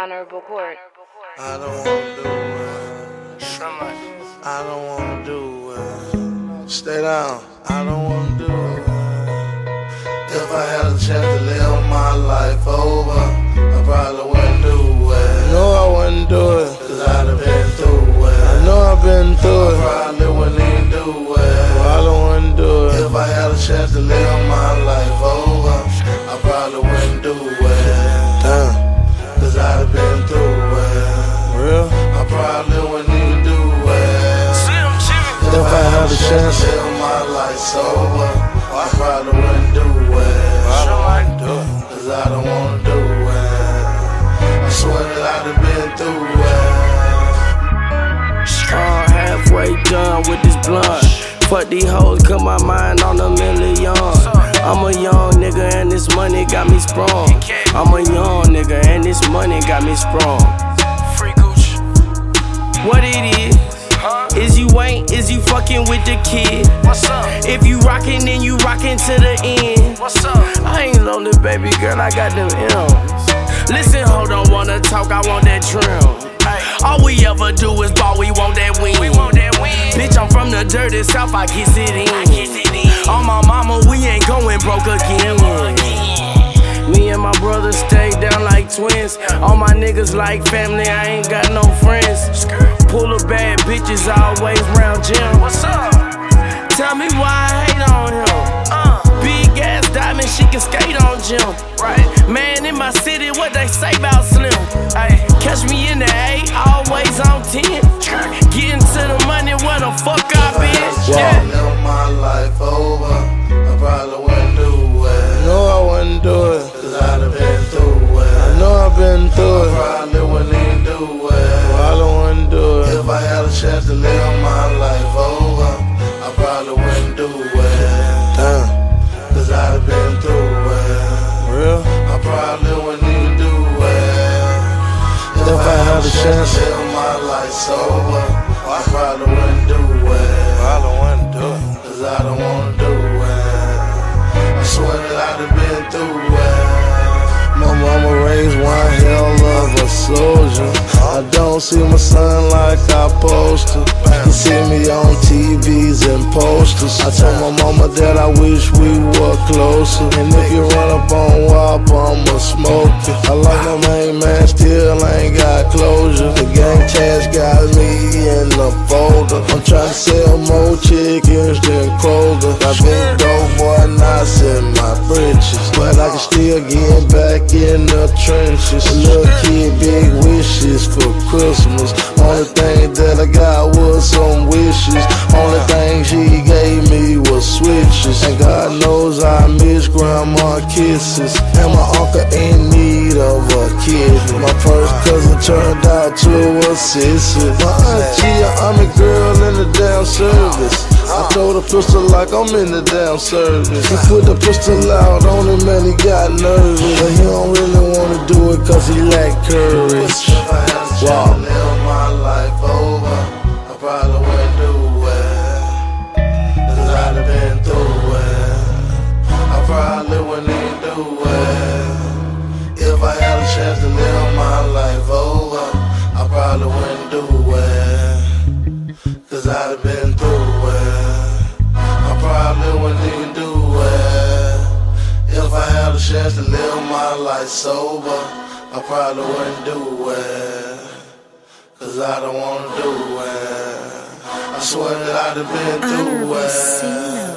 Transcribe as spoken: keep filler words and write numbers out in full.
Honorable Court. I don't wanna do it. I don't wanna do it. Stay down. I don't wanna do it. If I had a chance to live my life over, I probably wouldn't do it. No, I wouldn't do it. Cause I'd have been through it. I know I've been through it. I probably wouldn't even do it. Well, I don't wanna do it. If I had a chance to live my life over, I probably wouldn't do it. Damn. Cause I'd have been through it. Real? I probably wouldn't even do it. If I had a chance to live my life sober, I probably wouldn't do it. Cause I don't wanna do it. I swear that I'd have been through it. Uh, halfway done with this blunt. Fuck these hoes, cut my mind on a million. I'm a young nigga and this money got me sprung. I'm a young nigga and this money got me sprung. What it is, is you ain't, is you fucking with the kid? What's up? If you rockin', then you rockin' to the end. What's up? I ain't lonely, baby girl, I got them M's. Listen, hold on, wanna talk, I want that trim. All we ever do is ball, we want that win. We want that win. Bitch, I'm from the dirty south, I kiss it in. I kiss it in. On my mama, we ain't going broke again. Me and my brother stay down like twins. All my niggas like family, I ain't got no friends. Pull of bad bitches always round Jim. What's up? Tell me why I hate on him. Uh, Big ass diamond, she can skate on Jim. right. Man, in my city, what they say about Slim? Ay, Catch me in the eight, always on ten. Getting to the money, where the fuck I been? If I Yeah. had to live my life over, I probably wouldn't do it. No, I wouldn't do it. Cause I'd have been through it. I know I've been through it. I probably wouldn't even do it. Well, I don't wanna do it. If I had a chance to live my life over, I probably wouldn't do it. Damn. Cause I'd have been through it. Real? I probably wouldn't even do it. If I had a chance to live my life sober, I probably wouldn't do it. I don't wanna do it. Cause I don't wanna do it. I swear that I'd have been through it. My mama raised one hell of a soldier. I don't see my son like I supposed to. You see me on T Vs and posters. I told my mama that I wish we were closer. And if you run up on W A P, I'ma smoke it. I like my main man, still ain't got closure. The gang task got me in the folder. I'm trying to sell more chickens than Kroger. I been dope boy, knots in my britches, but I can still get back in the trenches. Little kid, big wishes for Christmas. Only thing that I got was some wishes. Only thing she gave me was switches. And God knows I miss grandma kisses. And my uncle in need of a kid. My first cousin turned out to a sissy. My auntie, an army girl in the damn service. I told the pistol like I'm in the damn service. He put the pistol out on him and he got nervous. But he don't really wanna do it cause he lack courage. If I had a chance to live my life over, I probably wouldn't do it. Cause I'd have been through it. I probably wouldn't even do it. If I had a chance to live my life over, I probably wouldn't do it. Cause I'd have been through it. I probably wouldn't even do it. If I had a chance to live my life sober, I probably wouldn't do it. Cause I don't wanna do it. I swear that I'd have been through it.